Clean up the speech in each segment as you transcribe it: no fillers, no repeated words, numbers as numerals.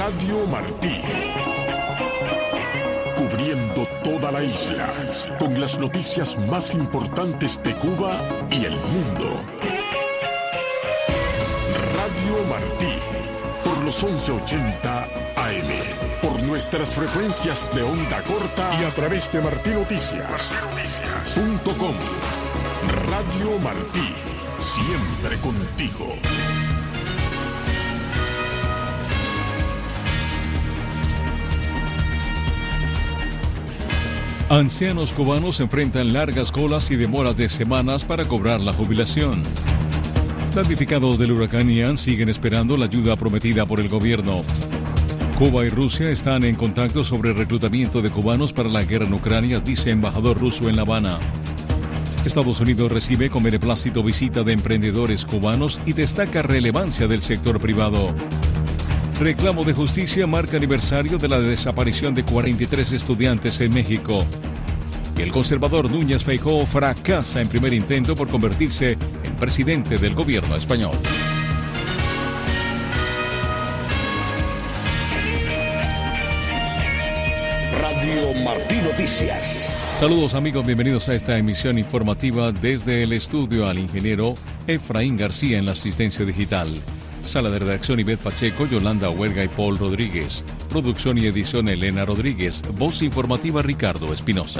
Radio Martí. Cubriendo toda la isla, con las noticias más importantes de Cuba y el mundo. Radio Martí, por los 1180 AM, por nuestras frecuencias de onda corta y a través de martinoticias.com. Radio Martí, siempre contigo. Ancianos cubanos enfrentan largas colas y demoras de semanas para cobrar la jubilación. Damnificados del huracán Ian siguen esperando la ayuda prometida por el gobierno. Cuba y Rusia están en contacto sobre el reclutamiento de cubanos para la guerra en Ucrania, dice embajador ruso en La Habana. Estados Unidos recibe con beneplácito visita de emprendedores cubanos y destaca relevancia del sector privado. Reclamo de justicia marca aniversario de la desaparición de 43 estudiantes en México. Y el conservador Núñez Feijóo fracasa en primer intento por convertirse en presidente del gobierno español. Radio Martí Noticias. Saludos amigos, bienvenidos a esta emisión informativa desde el estudio al ingeniero Efraín García en la asistencia digital. Sala de redacción Ivette Pacheco, Yolanda Huelga y Paul Rodríguez. Producción y edición Elena Rodríguez. Voz informativa Ricardo Espinosa.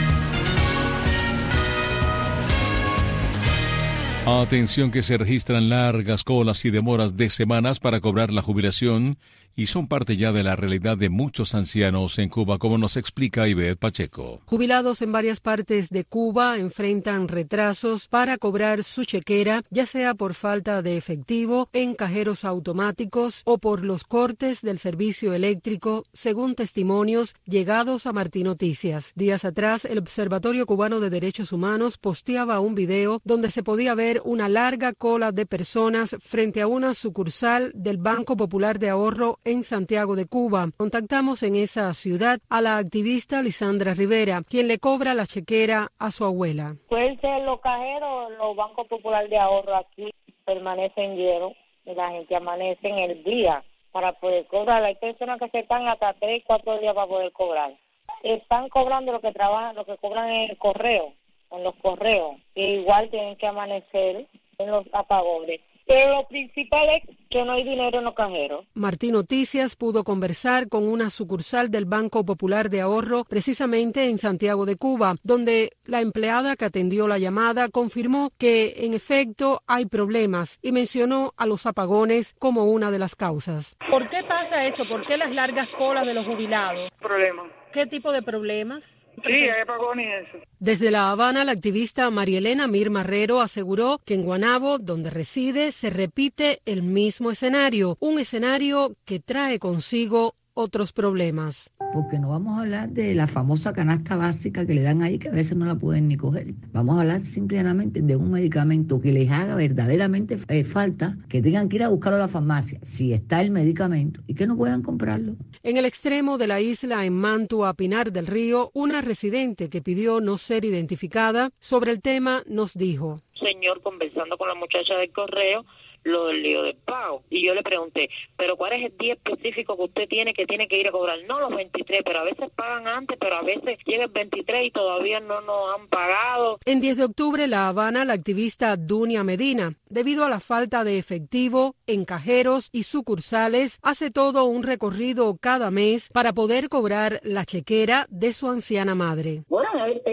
Atención que se registran largas colas y demoras de semanas para cobrar la jubilación y son parte ya de la realidad de muchos ancianos en Cuba, como nos explica Ivette Pacheco. Jubilados en varias partes de Cuba enfrentan retrasos para cobrar su chequera, ya sea por falta de efectivo en cajeros automáticos o por los cortes del servicio eléctrico, según testimonios llegados a Martí Noticias. Días atrás, el Observatorio Cubano de Derechos Humanos posteaba un video donde se podía ver una larga cola de personas frente a una sucursal del Banco Popular de Ahorro en Santiago de Cuba. Contactamos en esa ciudad a la activista Lisandra Rivera, quien le cobra la chequera a su abuela. Pues los cajeros, los bancos populares de ahorro aquí permanecen llenos y la gente amanece en el día para poder cobrar. Hay personas que se están hasta 3, 4 días para poder cobrar. Están cobrando lo que trabajan, lo que cobran en el correo, en los correos, que igual tienen que amanecer en los apagones. Pero lo principal es que no hay dinero en los cajeros. Martí Noticias pudo conversar con una sucursal del Banco Popular de Ahorro precisamente en Santiago de Cuba, donde la empleada que atendió la llamada confirmó que en efecto hay problemas y mencionó a los apagones como una de las causas. ¿Por qué pasa esto? ¿Por qué las largas colas de los jubilados? Problemas. ¿Qué tipo de problemas? Sí, hay apagones y eso. Desde La Habana, la activista Marielena Mir Marrero aseguró que en Guanabo, donde reside, se repite el mismo escenario, un escenario que trae consigo otros problemas. Porque no vamos a hablar de la famosa canasta básica que le dan ahí, que a veces no la pueden ni coger. Vamos a hablar simplemente de un medicamento que les haga verdaderamente falta, que tengan que ir a buscarlo a la farmacia, si está el medicamento, y que no puedan comprarlo. En el extremo de la isla, en Mantua, Pinar del Río, una residente que pidió no ser identificada sobre el tema nos dijo: Señor, conversando con la muchacha del correo, lo del lío del pago. Y yo le pregunté, ¿pero cuál es el día específico que usted tiene que ir a cobrar? No los 23, pero a veces pagan antes, pero a veces llega el 23 y todavía no nos han pagado. En 10 de octubre, La Habana, la activista Dunia Medina, debido a la falta de efectivo en cajeros y sucursales, hace todo un recorrido cada mes para poder cobrar la chequera de su anciana madre. Bueno,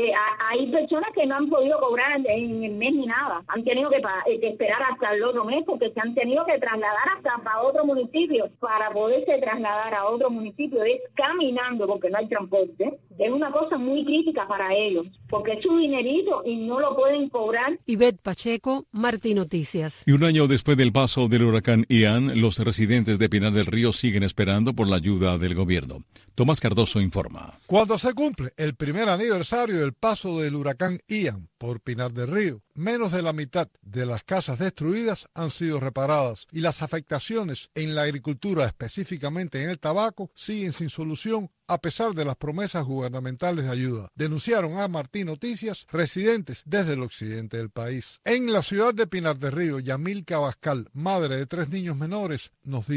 hay personas que no han podido cobrar en el mes ni nada. Han tenido que esperar hasta el otro mes porque se han tenido que trasladar hasta para otro municipio. Para poderse trasladar a otro municipio es caminando porque no hay transporte. Es una cosa muy crítica para ellos porque es su dinerito y no lo pueden cobrar. Ivette Pacheco, Martí Noticias. Y un año después del paso del huracán Ian, los residentes de Pinar del Río siguen esperando por la ayuda del gobierno. Tomás Cardoso informa. Cuando se cumple el primer aniversario del paso del huracán Ian por Pinar del Río, menos de la mitad de las casas destruidas han sido reparadas y las afectaciones en la agricultura, específicamente en el tabaco, siguen sin solución a pesar de las promesas gubernamentales de ayuda. Denunciaron a Martí Noticias residentes desde el occidente del país. En la ciudad de Pinar del Río, Yamil Cabascal, madre de 3 niños menores, nos dijo: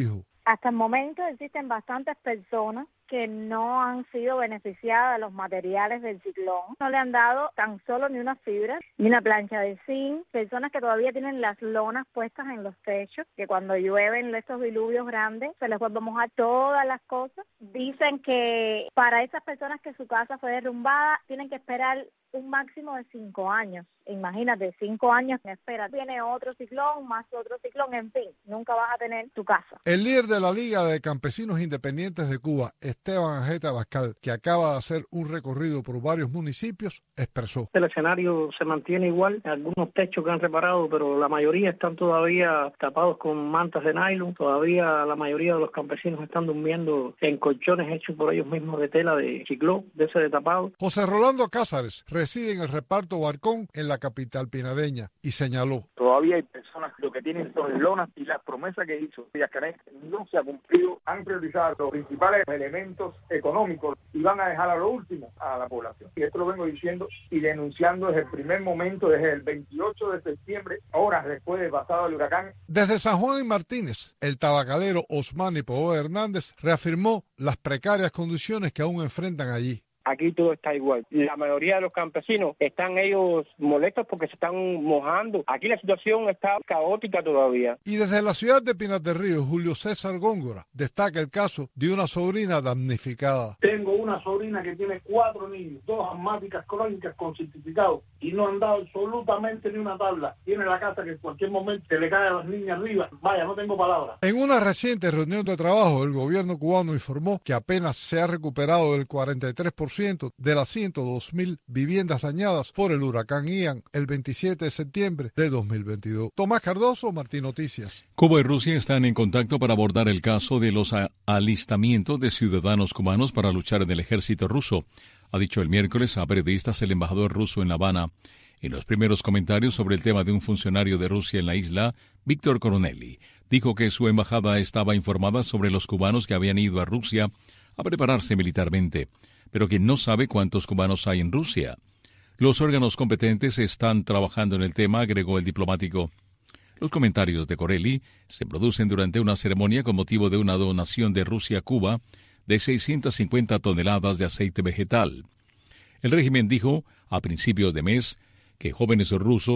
Hasta el momento existen bastantes personas que no han sido beneficiadas de los materiales del ciclón. No le han dado tan solo ni una fibra, ni una plancha de zinc. Personas que todavía tienen las lonas puestas en los techos, que cuando llueven estos diluvios grandes se les vuelve a mojar todas las cosas. Dicen que para esas personas que su casa fue derrumbada tienen que esperar un máximo de 5 años. Imagínate, 5 años en espera. Viene otro ciclón, más otro ciclón, en fin, nunca vas a tener tu casa. El líder de la Liga de Campesinos Independientes de Cuba, Esteban Ajeta Bascal, que acaba de hacer un recorrido por varios municipios, expresó: El escenario se mantiene igual, algunos techos que han reparado, pero la mayoría están todavía tapados con mantas de nylon. Todavía la mayoría de los campesinos están durmiendo en colchones hechos por ellos mismos de tela de ciclón, de ese de tapado. José Rolando Cázares reside en el reparto Barcón, en la capital pinareña, y señaló: todavía hay personas que lo que tienen son lonas y las promesas que hizo Díaz-Canel no se ha cumplido. Han priorizado los principales elementos económicos y van a dejar a lo último a la población. Y esto lo vengo diciendo y denunciando desde el primer momento, desde el 28 de septiembre, horas después del pasado del huracán. Desde San Juan y Martínez, el tabacalero Osmani Poe Hernández reafirmó las precarias condiciones que aún enfrentan allí. Aquí todo está igual. La mayoría de los campesinos están ellos molestos porque se están mojando. Aquí la situación está caótica todavía. Y desde la ciudad de Pinar del Río, Julio César Góngora destaca el caso de una sobrina damnificada. Tengo una sobrina que tiene 4 niños, 2 asmáticas crónicas con certificado y no han dado absolutamente ni una tabla. Tiene la casa que en cualquier momento se le cae a las niñas arriba. Vaya, no tengo palabras. En una reciente reunión de trabajo, el gobierno cubano informó que apenas se ha recuperado el 43% de las 102.000 viviendas dañadas por el huracán Ian el 27 de septiembre de 2022. Tomás Cardoso, Martín Noticias. Cuba y Rusia están en contacto para abordar el caso de los alistamientos de ciudadanos cubanos para luchar en el ejército ruso, ha dicho el miércoles a periodistas el embajador ruso en La Habana. En los primeros comentarios sobre el tema de un funcionario de Rusia en la isla, Víctor Coronelli dijo que su embajada estaba informada sobre los cubanos que habían ido a Rusia a prepararse militarmente, pero que no sabe cuántos cubanos hay en Rusia. Los órganos competentes están trabajando en el tema, agregó el diplomático. Los comentarios de Corelli se producen durante una ceremonia con motivo de una donación de Rusia a Cuba de 650 toneladas de aceite vegetal. El régimen dijo a principios de mes que jóvenes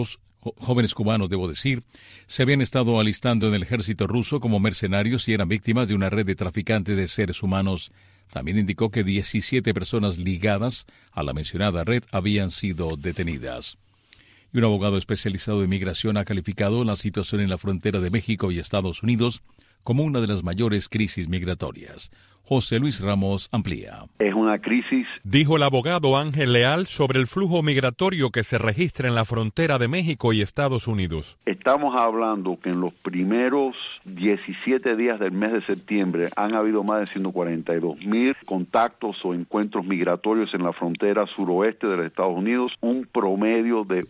cubanos, se habían estado alistando en el ejército ruso como mercenarios y eran víctimas de una red de traficantes de seres humanos. También indicó que 17 personas ligadas a la mencionada red habían sido detenidas. Y un abogado especializado en migración ha calificado la situación en la frontera de México y Estados Unidos como una de las mayores crisis migratorias. José Luis Ramos amplía. Es una crisis, dijo el abogado Ángel Leal, sobre el flujo migratorio que se registra en la frontera de México y Estados Unidos. Estamos hablando que en los primeros 17 días del mes de septiembre han habido más de 142,000 contactos o encuentros migratorios en la frontera suroeste de los Estados Unidos, un promedio de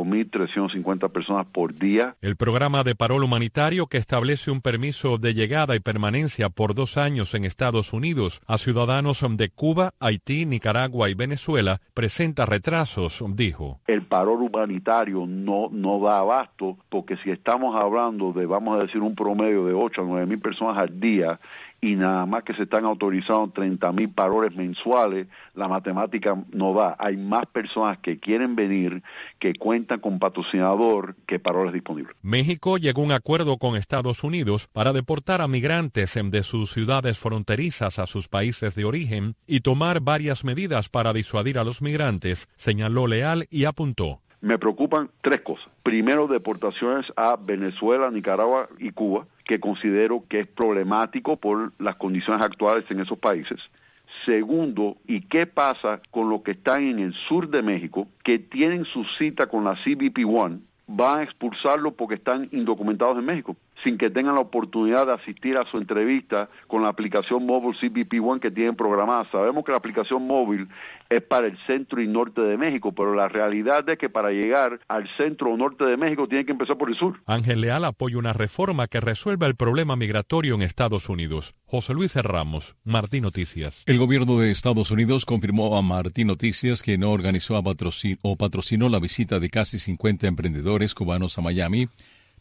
8,350 personas por día. El programa de parol humanitario, que establece un permiso de llegada y permanencia por 2 años en Estados Unidos a ciudadanos de Cuba, Haití, Nicaragua y Venezuela, presenta retrasos, dijo. El parol humanitario no da abasto, porque si estamos hablando de, vamos a decir, un promedio de 8 a 9,000 personas al día, y nada más que se están autorizando 30,000 paroles mensuales, la matemática no da. Hay más personas que quieren venir, que cuentan con patrocinador, que paroles disponibles. México llegó a un acuerdo con Estados Unidos para deportar a migrantes de sus ciudades fronterizas a sus países de origen y tomar varias medidas para disuadir a los migrantes, señaló Leal y apuntó. Me preocupan 3 cosas. Primero, deportaciones a Venezuela, Nicaragua y Cuba, que considero que es problemático por las condiciones actuales en esos países. Segundo, ¿y qué pasa con los que están en el sur de México, que tienen su cita con la CBP-1? Van a expulsarlos porque están indocumentados en México, sin que tengan la oportunidad de asistir a su entrevista con la aplicación móvil CBP-1 que tienen programada. Sabemos que la aplicación móvil es para el centro y norte de México, pero la realidad es que para llegar al centro o norte de México tienen que empezar por el sur. Ángel Leal apoya una reforma que resuelva el problema migratorio en Estados Unidos. José Luis Ramos, Martín Noticias. El gobierno de Estados Unidos confirmó a Martín Noticias que no organizó o patrocinó la visita de casi 50 emprendedores cubanos a Miami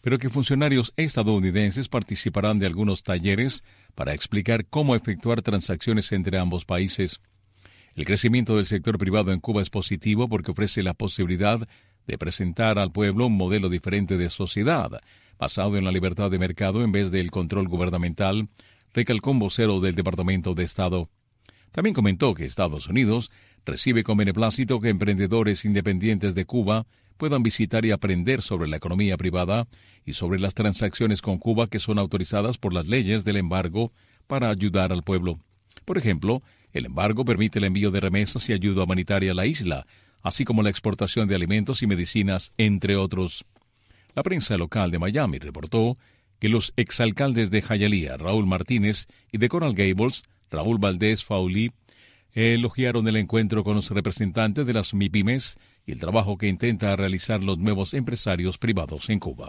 pero que funcionarios estadounidenses participarán de algunos talleres para explicar cómo efectuar transacciones entre ambos países. El crecimiento del sector privado en Cuba es positivo porque ofrece la posibilidad de presentar al pueblo un modelo diferente de sociedad, basado en la libertad de mercado en vez del control gubernamental, recalcó un vocero del Departamento de Estado. También comentó que Estados Unidos recibe con beneplácito que emprendedores independientes de Cuba puedan visitar y aprender sobre la economía privada y sobre las transacciones con Cuba que son autorizadas por las leyes del embargo para ayudar al pueblo. Por ejemplo, el embargo permite el envío de remesas y ayuda humanitaria a la isla, así como la exportación de alimentos y medicinas, entre otros. La prensa local de Miami reportó que los exalcaldes de Hialeah, Raúl Martínez, y de Coral Gables, Raúl Valdés Faulí, elogiaron el encuentro con los representantes de las MIPYMES y el trabajo que intenta realizar los nuevos empresarios privados en Cuba.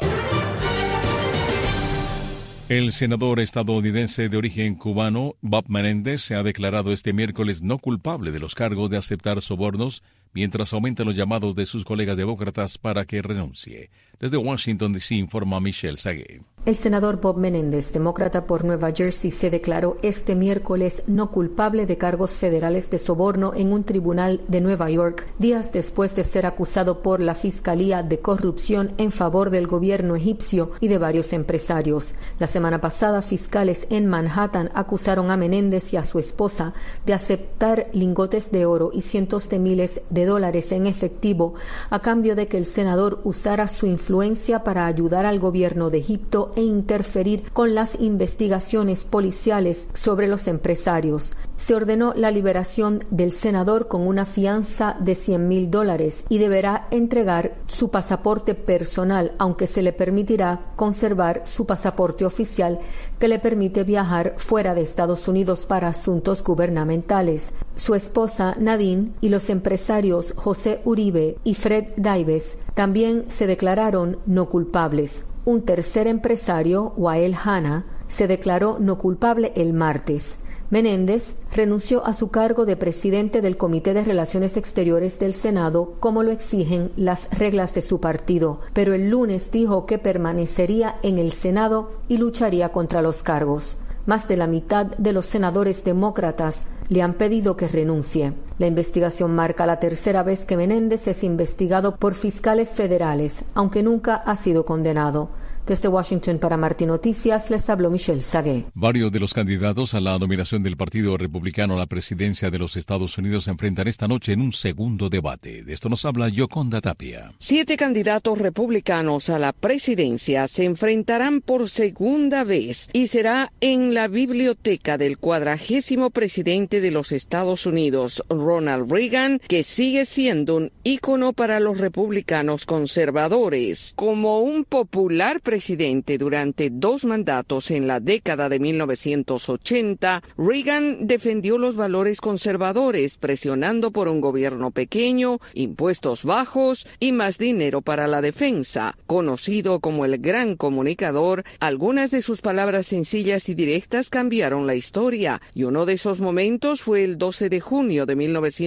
El senador estadounidense de origen cubano, Bob Menéndez, se ha declarado este miércoles no culpable de los cargos de aceptar sobornos, mientras aumentan los llamados de sus colegas demócratas para que renuncie. Desde Washington, D.C., informa Michelle Sagué. El senador Bob Menéndez, demócrata por Nueva Jersey, se declaró este miércoles no culpable de cargos federales de soborno en un tribunal de Nueva York, días después de ser acusado por la Fiscalía de corrupción en favor del gobierno egipcio y de varios empresarios. La semana pasada, fiscales en Manhattan acusaron a Menéndez y a su esposa de aceptar lingotes de oro y cientos de miles de dólares en efectivo a cambio de que el senador usara su influencia para ayudar al gobierno de Egipto e interferir con las investigaciones policiales sobre los empresarios. Se ordenó la liberación del senador con una fianza de $100,000 y deberá entregar su pasaporte personal, aunque se le permitirá conservar su pasaporte oficial que le permite viajar fuera de Estados Unidos para asuntos gubernamentales. Su esposa Nadine y los empresarios José Uribe y Fred Daives también se declararon no culpables. Un tercer empresario, Wael Hanna, se declaró no culpable el martes. Menéndez renunció a su cargo de presidente del Comité de Relaciones Exteriores del Senado, como lo exigen las reglas de su partido, pero el lunes dijo que permanecería en el Senado y lucharía contra los cargos. Más de la mitad de los senadores demócratas le han pedido que renuncie. La investigación marca la tercera vez que Menéndez es investigado por fiscales federales, aunque nunca ha sido condenado. Desde Washington para Martín Noticias les habló Michelle Sagué. Varios de los candidatos a la nominación del Partido Republicano a la presidencia de los Estados Unidos se enfrentan esta noche en un segundo debate. De esto nos habla Yoconda Tapia. 7 candidatos republicanos a la presidencia se enfrentarán por segunda vez y será en la biblioteca del 40º presidente de los Estados Unidos, Ronald Reagan, que sigue siendo un ícono para los republicanos conservadores. Como un popular presidente durante 2 mandatos en la década de 1980, Reagan defendió los valores conservadores, presionando por un gobierno pequeño, impuestos bajos y más dinero para la defensa. Conocido como el gran comunicador, algunas de sus palabras sencillas y directas cambiaron la historia, y uno de esos momentos fue el 12 de junio de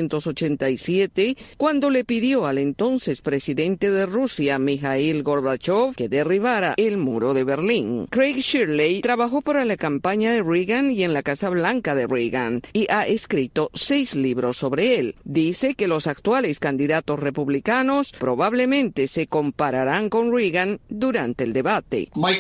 1987, cuando le pidió al entonces presidente de Rusia, Mikhail Gorbachev, que derribara el muro de Berlín. Craig Shirley trabajó para la campaña de Reagan y en la Casa Blanca de Reagan y ha escrito 6 libros sobre él. Dice que los actuales candidatos republicanos probablemente se compararán con Reagan durante el debate. Mike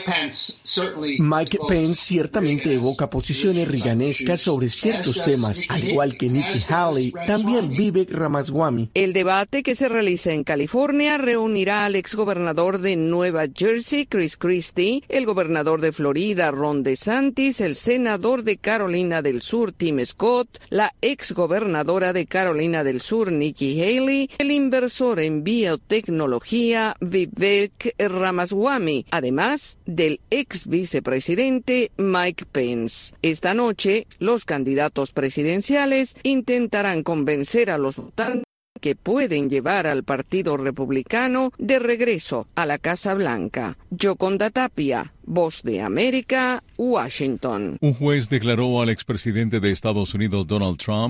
Pence ciertamente evoca posiciones reaganescas sobre ciertos temas, al igual que Nikki Haley, también Vivek Ramaswamy. El debate, que se realiza en California, reunirá al exgobernador de Nueva Jersey, Chris Christie, el gobernador de Florida, Ron DeSantis, el senador de Carolina del Sur, Tim Scott, la exgobernadora de Carolina del Sur, Nikki Haley, el inversor en biotecnología, Vivek Ramaswamy, además del ex vicepresidente Mike Pence. Esta noche, los candidatos presidenciales intentarán convencer a los votantes que pueden llevar al Partido Republicano de regreso a la Casa Blanca. Yoconda Tapia, Voz de América, Washington. Un juez declaró al expresidente de Estados Unidos, Donald Trump,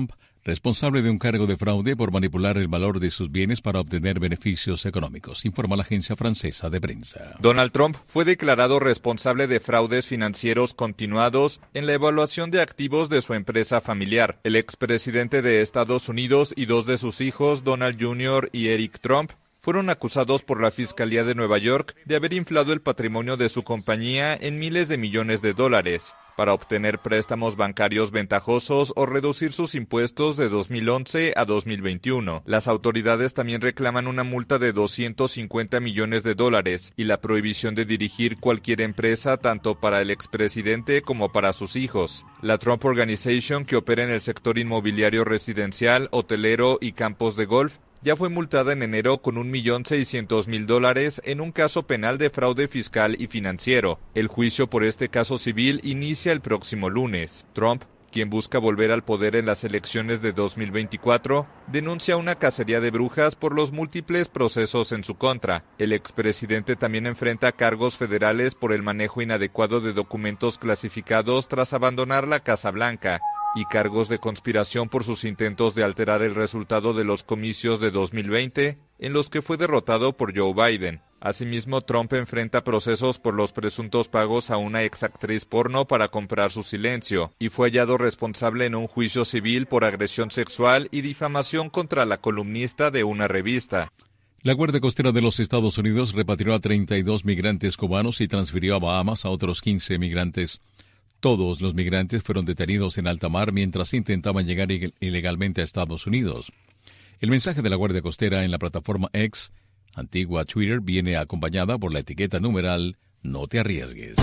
responsable de un cargo de fraude por manipular el valor de sus bienes para obtener beneficios económicos, informa la agencia francesa de prensa. Donald Trump fue declarado responsable de fraudes financieros continuados en la evaluación de activos de su empresa familiar. El expresidente de Estados Unidos y dos de sus hijos, Donald Jr. y Eric Trump, fueron acusados por la Fiscalía de Nueva York de haber inflado el patrimonio de su compañía en miles de millones de dólares para obtener préstamos bancarios ventajosos o reducir sus impuestos de 2011 a 2021. Las autoridades también reclaman una multa de 250 millones de dólares y la prohibición de dirigir cualquier empresa tanto para el expresidente como para sus hijos. La Trump Organization, que opera en el sector inmobiliario residencial, hotelero y campos de golf, ya fue multada en enero con $1.600.000 en un caso penal de fraude fiscal y financiero. El juicio por este caso civil inicia el próximo lunes. Trump, quien busca volver al poder en las elecciones de 2024, denuncia una cacería de brujas por los múltiples procesos en su contra. El expresidente también enfrenta cargos federales por el manejo inadecuado de documentos clasificados tras abandonar la Casa Blanca y cargos de conspiración por sus intentos de alterar el resultado de los comicios de 2020, en los que fue derrotado por Joe Biden. Asimismo, Trump enfrenta procesos por los presuntos pagos a una exactriz porno para comprar su silencio, y fue hallado responsable en un juicio civil por agresión sexual y difamación contra la columnista de una revista. La Guardia Costera de los Estados Unidos repatrió a 32 migrantes cubanos y transfirió a Bahamas a otros 15 migrantes. Todos los migrantes fueron detenidos en alta mar mientras intentaban llegar ilegalmente a Estados Unidos. El mensaje de la Guardia Costera en la plataforma X, antigua Twitter, viene acompañada por la etiqueta numeral "No te arriesgues".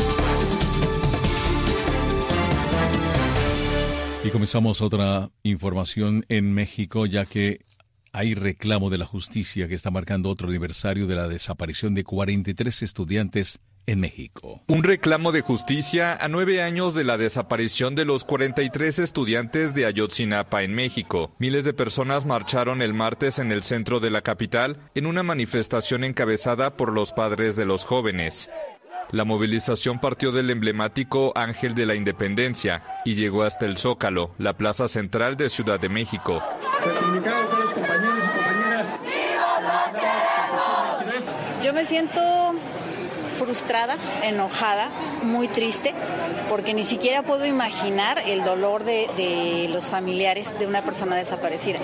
Y comenzamos otra información en México, ya que hay reclamo de la justicia que está marcando otro aniversario de la desaparición de 43 estudiantes en México. Un reclamo de justicia a 9 años de la desaparición de los 43 estudiantes de Ayotzinapa en México. Miles de personas marcharon el martes en el centro de la capital en una manifestación encabezada por los padres de los jóvenes. La movilización partió del emblemático Ángel de la Independencia y llegó hasta el Zócalo, la plaza central de Ciudad de México. Yo me siento frustrada, enojada, muy triste, porque ni siquiera puedo imaginar el dolor de los familiares de una persona desaparecida.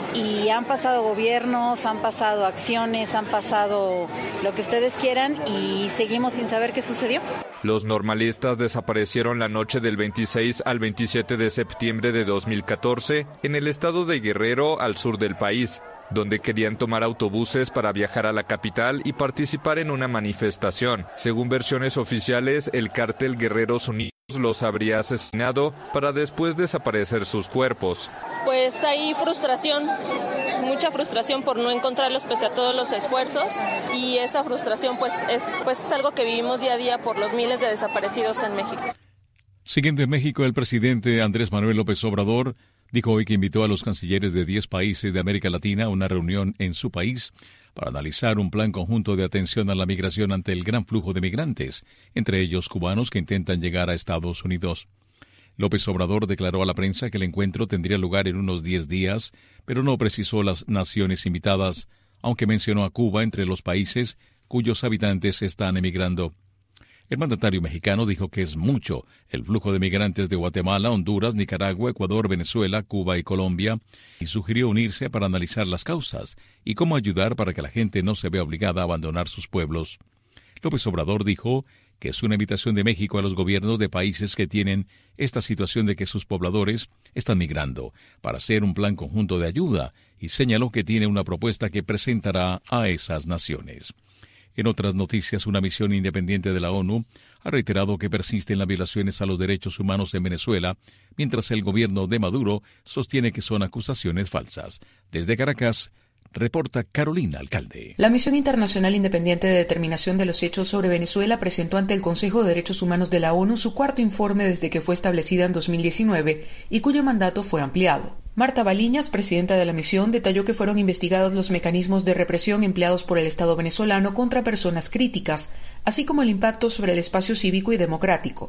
Y han pasado gobiernos, han pasado acciones, han pasado lo que ustedes quieran y seguimos sin saber qué sucedió. Los normalistas desaparecieron la noche del 26 al 27 de septiembre de 2014 en el estado de Guerrero, al sur del país, donde querían tomar autobuses para viajar a la capital y participar en una manifestación. Según versiones oficiales, el cártel Guerreros Unidos los habría asesinado para después desaparecer sus cuerpos. Pues hay frustración, mucha frustración por no encontrarlos pese a todos los esfuerzos, y esa frustración pues es algo que vivimos día a día por los miles de desaparecidos en México. Siguiente en México, el presidente Andrés Manuel López Obrador dijo hoy que invitó a los cancilleres de 10 países de América Latina a una reunión en su país para analizar un plan conjunto de atención a la migración ante el gran flujo de migrantes, entre ellos cubanos que intentan llegar a Estados Unidos. López Obrador declaró a la prensa que el encuentro tendría lugar en unos 10 días, pero no precisó las naciones invitadas, aunque mencionó a Cuba entre los países cuyos habitantes están emigrando. El mandatario mexicano dijo que es mucho el flujo de migrantes de Guatemala, Honduras, Nicaragua, Ecuador, Venezuela, Cuba y Colombia, y sugirió unirse para analizar las causas y cómo ayudar para que la gente no se vea obligada a abandonar sus pueblos. López Obrador dijo que es una invitación de México a los gobiernos de países que tienen esta situación de que sus pobladores están migrando, para hacer un plan conjunto de ayuda, y señaló que tiene una propuesta que presentará a esas naciones. En otras noticias, una misión independiente de la ONU ha reiterado que persisten las violaciones a los derechos humanos en Venezuela, mientras el gobierno de Maduro sostiene que son acusaciones falsas. Desde Caracas, reporta Carolina Alcalde. La Misión Internacional Independiente de Determinación de los Hechos sobre Venezuela presentó ante el Consejo de Derechos Humanos de la ONU su cuarto informe desde que fue establecida en 2019 y cuyo mandato fue ampliado. Marta Baliñas, presidenta de la misión, detalló que fueron investigados los mecanismos de represión empleados por el Estado venezolano contra personas críticas, así como el impacto sobre el espacio cívico y democrático.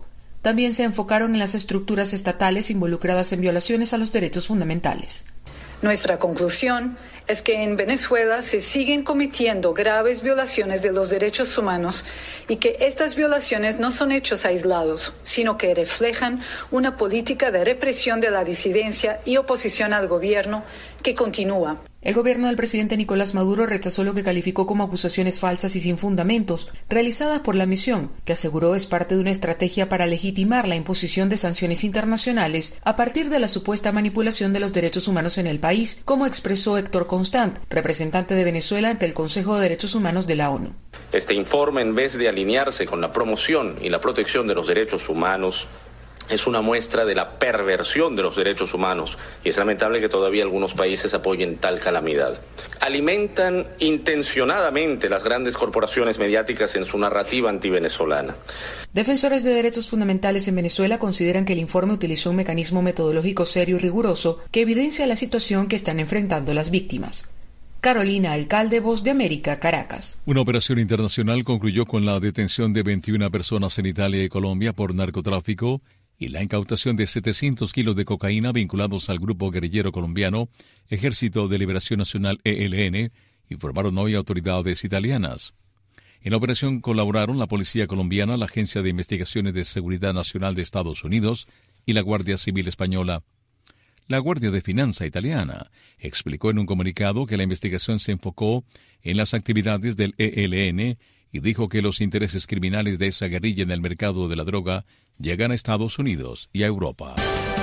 También se enfocaron en las estructuras estatales involucradas en violaciones a los derechos fundamentales. Nuestra conclusión es que en Venezuela se siguen cometiendo graves violaciones de los derechos humanos y que estas violaciones no son hechos aislados, sino que reflejan una política de represión de la disidencia y oposición al gobierno que continúa. El gobierno del presidente Nicolás Maduro rechazó lo que calificó como acusaciones falsas y sin fundamentos, realizadas por la misión, que aseguró es parte de una estrategia para legitimar la imposición de sanciones internacionales a partir de la supuesta manipulación de los derechos humanos en el país, como expresó Héctor Constant, representante de Venezuela ante el Consejo de Derechos Humanos de la ONU. Este informe, en vez de alinearse con la promoción y la protección de los derechos humanos, es una muestra de la perversión de los derechos humanos y es lamentable que todavía algunos países apoyen tal calamidad. Alimentan intencionadamente las grandes corporaciones mediáticas en su narrativa antivenezolana. Defensores de derechos fundamentales en Venezuela consideran que el informe utilizó un mecanismo metodológico serio y riguroso que evidencia la situación que están enfrentando las víctimas. Carolina Alcalde, Voz de América, Caracas. Una operación internacional concluyó con la detención de 21 personas en Italia y Colombia por narcotráfico y la incautación de 700 kilos de cocaína vinculados al grupo guerrillero colombiano Ejército de Liberación Nacional ELN, informaron hoy autoridades italianas. En la operación colaboraron la Policía Colombiana, la Agencia de Investigaciones de Seguridad Nacional de Estados Unidos y la Guardia Civil Española. La Guardia de Finanza italiana explicó en un comunicado que la investigación se enfocó en las actividades del ELN y dijo que los intereses criminales de esa guerrilla en el mercado de la droga llegan a Estados Unidos y a Europa.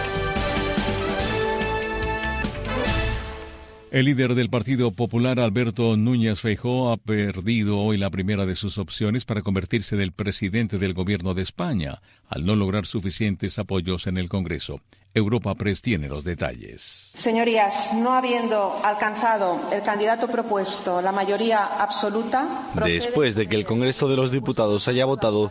El líder del Partido Popular, Alberto Núñez Feijóo, ha perdido hoy la primera de sus opciones para convertirse en el presidente del gobierno de España, al no lograr suficientes apoyos en el Congreso. Europa Press tiene los detalles. Señorías, no habiendo alcanzado el candidato propuesto la mayoría absoluta... Después de que el Congreso de los Diputados haya votado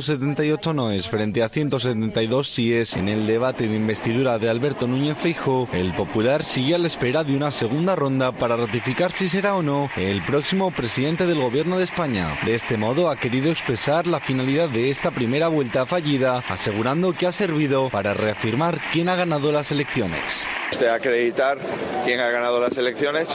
178 noes frente a 172 síes en el debate de investidura de Alberto Núñez Feijóo, el Popular sigue a la espera de una segunda ronda para ratificar si será o no el próximo presidente del Gobierno de España. De este modo ha querido expresar la finalidad de esta primera vuelta fallida, asegurando que ha servido para reafirmar quién ha ganado las elecciones. De acreditar quién ha ganado las elecciones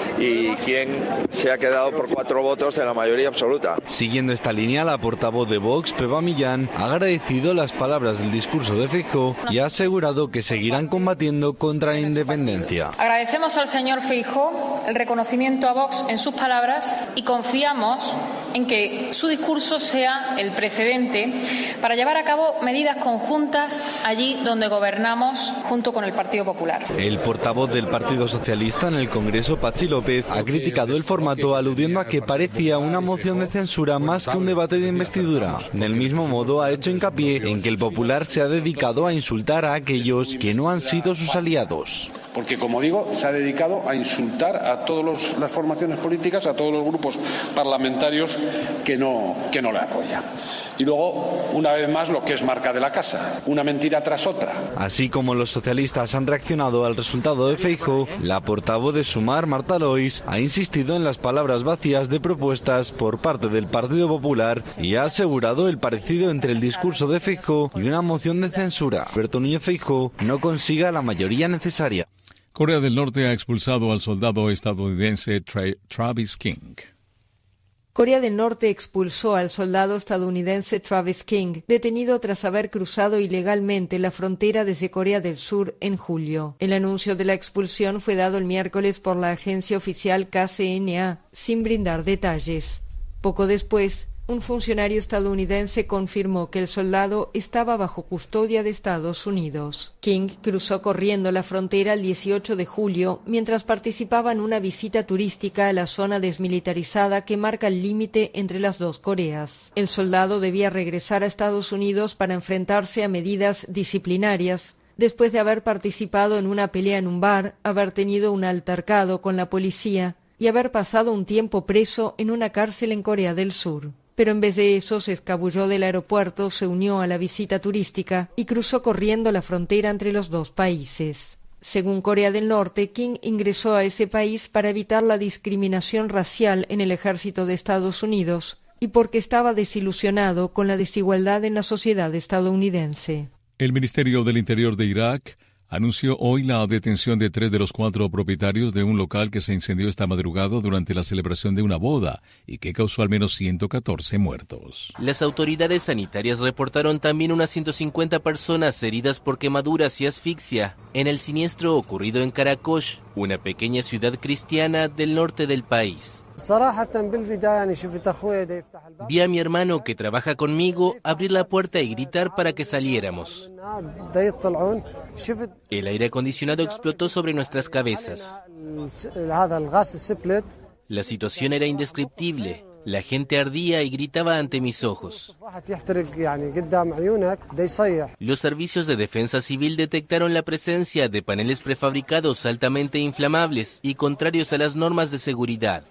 y quién se ha quedado por 4 votos de la mayoría absoluta. Siguiendo esta línea, la portavoz de Vox, Pepa Millán, ha agradecido las palabras del discurso de Feijóo y ha asegurado que seguirán combatiendo contra la independencia. Agradecemos al señor Feijóo el reconocimiento a Vox en sus palabras y confiamos en que su discurso sea el precedente para llevar a cabo medidas conjuntas allí donde gobernamos junto con el Partido Popular. El portavoz del Partido Socialista en el Congreso, Patxi López, ha criticado el formato aludiendo a que parecía una moción de censura más que un debate de investidura. Del mismo modo, ha hecho hincapié en que el Popular se ha dedicado a insultar a aquellos que no han sido sus aliados. Porque, como digo, se ha dedicado a insultar a todas las formaciones políticas, a todos los grupos parlamentarios que no le apoyan. Y luego, una vez más, lo que es marca de la casa, una mentira tras otra. Así como los socialistas han reaccionado al resultado de Feijóo, la portavoz de Sumar, Marta Lois, ha insistido en las palabras vacías de propuestas por parte del Partido Popular y ha asegurado el parecido entre el discurso de Feijóo y una moción de censura. Alberto Núñez Feijóo no consiga la mayoría necesaria. Corea del Norte ha expulsado al soldado estadounidense Travis King. Corea del Norte expulsó al soldado estadounidense Travis King, detenido tras haber cruzado ilegalmente la frontera desde Corea del Sur en julio. El anuncio de la expulsión fue dado el miércoles por la agencia oficial KCNA, sin brindar detalles. Poco después, un funcionario estadounidense confirmó que el soldado estaba bajo custodia de Estados Unidos. King cruzó corriendo la frontera el 18 de julio mientras participaba en una visita turística a la zona desmilitarizada que marca el límite entre las dos Coreas. El soldado debía regresar a Estados Unidos para enfrentarse a medidas disciplinarias después de haber participado en una pelea en un bar, haber tenido un altercado con la policía y haber pasado un tiempo preso en una cárcel en Corea del Sur. Pero en vez de eso se escabulló del aeropuerto, se unió a la visita turística y cruzó corriendo la frontera entre los dos países. Según Corea del Norte, King ingresó a ese país para evitar la discriminación racial en el ejército de Estados Unidos, y porque estaba desilusionado con la desigualdad en la sociedad estadounidense. El Ministerio del Interior de Irak anunció hoy la detención de 3 de los 4 propietarios de un local que se incendió esta madrugada durante la celebración de una boda y que causó al menos 114 muertos. Las autoridades sanitarias reportaron también unas 150 personas heridas por quemaduras y asfixia en el siniestro ocurrido en Karakosh, una pequeña ciudad cristiana del norte del país. Vi a mi hermano que trabaja conmigo abrir la puerta y gritar para que saliéramos. El aire acondicionado explotó sobre nuestras cabezas. La situación era indescriptible. La gente ardía y gritaba ante mis ojos. Los servicios de defensa civil detectaron la presencia de paneles prefabricados altamente inflamables y contrarios a las normas de seguridad.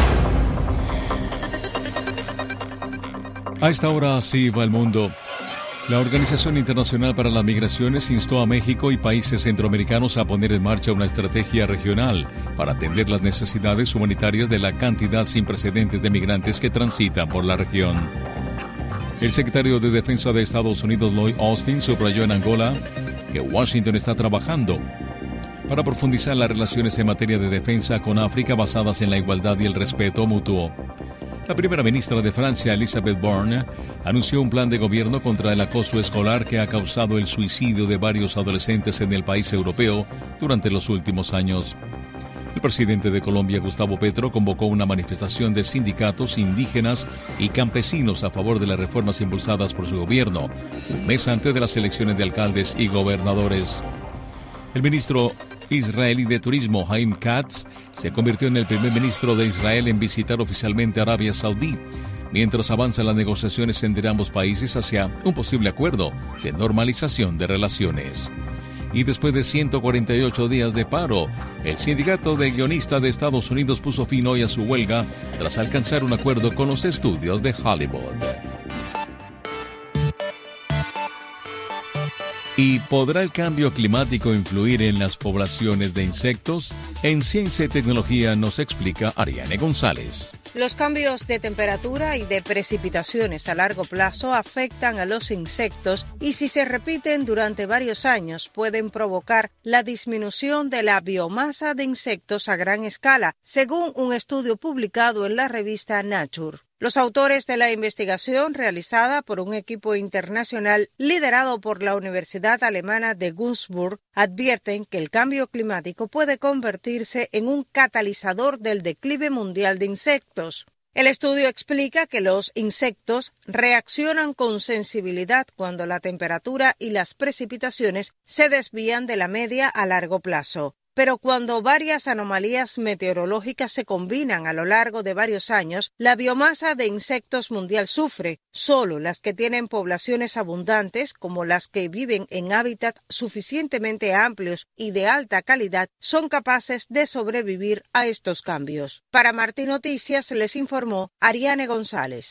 A esta hora así va el mundo. La Organización Internacional para las Migraciones instó a México y países centroamericanos a poner en marcha una estrategia regional para atender las necesidades humanitarias de la cantidad sin precedentes de migrantes que transitan por la región. El secretario de Defensa de Estados Unidos, Lloyd Austin, subrayó en Angola que Washington está trabajando para profundizar las relaciones en materia de defensa con África basadas en la igualdad y el respeto mutuo. La primera ministra de Francia, Elisabeth Borne, anunció un plan de gobierno contra el acoso escolar que ha causado el suicidio de varios adolescentes en el país europeo durante los últimos años. El presidente de Colombia, Gustavo Petro, convocó una manifestación de sindicatos, indígenas y campesinos a favor de las reformas impulsadas por su gobierno, un mes antes de las elecciones de alcaldes y gobernadores. El ministro israelí de Turismo, Haim Katz, se convirtió en el primer ministro de Israel en visitar oficialmente Arabia Saudí, mientras avanzan las negociaciones entre ambos países hacia un posible acuerdo de normalización de relaciones. Y después de 148 días de paro, el sindicato de guionistas de Estados Unidos puso fin hoy a su huelga tras alcanzar un acuerdo con los estudios de Hollywood. ¿Y podrá el cambio climático influir en las poblaciones de insectos? En Ciencia y Tecnología nos explica Ariane González. Los cambios de temperatura y de precipitaciones a largo plazo afectan a los insectos y si se repiten durante varios años pueden provocar la disminución de la biomasa de insectos a gran escala, según un estudio publicado en la revista Nature. Los autores de la investigación, realizada por un equipo internacional liderado por la Universidad Alemana de Günzburg, advierten que el cambio climático puede convertirse en un catalizador del declive mundial de insectos. El estudio explica que los insectos reaccionan con sensibilidad cuando la temperatura y las precipitaciones se desvían de la media a largo plazo. Pero cuando varias anomalías meteorológicas se combinan a lo largo de varios años, la biomasa de insectos mundial sufre. Solo las que tienen poblaciones abundantes, como las que viven en hábitats suficientemente amplios y de alta calidad, son capaces de sobrevivir a estos cambios. Para Martí Noticias les informó Ariane González.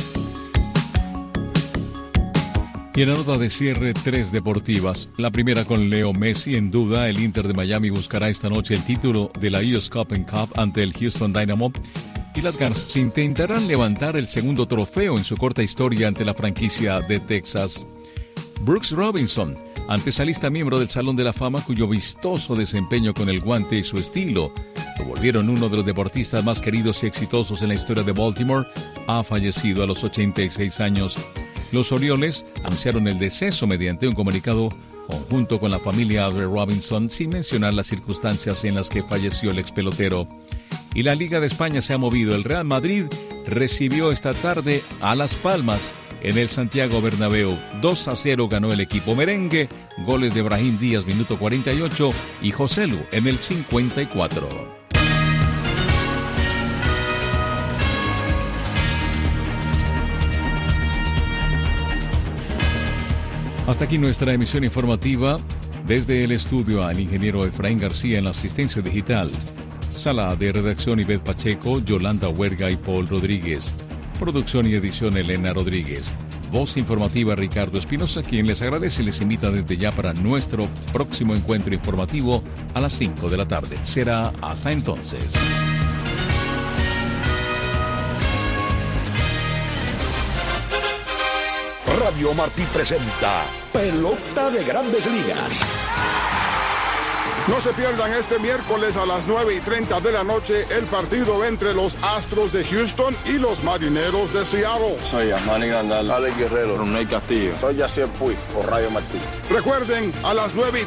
Y en la nota de cierre, 3 deportivas. La primera con Leo Messi en duda. El Inter de Miami buscará esta noche el título de la US Open Cup ante el Houston Dynamo. Y las Guns intentarán levantar el segundo trofeo en su corta historia ante la franquicia de Texas. Brooks Robinson, antesalista miembro del Salón de la Fama, cuyo vistoso desempeño con el guante y su estilo lo volvieron uno de los deportistas más queridos y exitosos en la historia de Baltimore, ha fallecido a los 86 años. Los Orioles anunciaron el deceso mediante un comunicado conjunto con la familia de Robinson, sin mencionar las circunstancias en las que falleció el expelotero. Y la Liga de España se ha movido. El Real Madrid recibió esta tarde a Las Palmas en el Santiago Bernabéu. 2-0 ganó el equipo merengue. Goles de Brahim Díaz, minuto 48, y Joselu en el 54. Hasta aquí nuestra emisión informativa. Desde el estudio al ingeniero Efraín García en la asistencia digital. Sala de redacción Ivette Pacheco, Yolanda Huerga y Paul Rodríguez. Producción y edición Elena Rodríguez. Voz informativa Ricardo Espinosa, quien les agradece y les invita desde ya para nuestro próximo encuentro informativo a las 5 de la tarde. Será hasta entonces. Radio Martí presenta Pelota de Grandes Ligas. No se pierdan este miércoles a las 9:30 de la noche el partido entre los Astros de Houston y los Marineros de Seattle. Soy Manny Grandal, Alex Guerrero, Ronald Castillo. Soy Yasiel Puig por Radio Martí. Recuerden, a las 9:30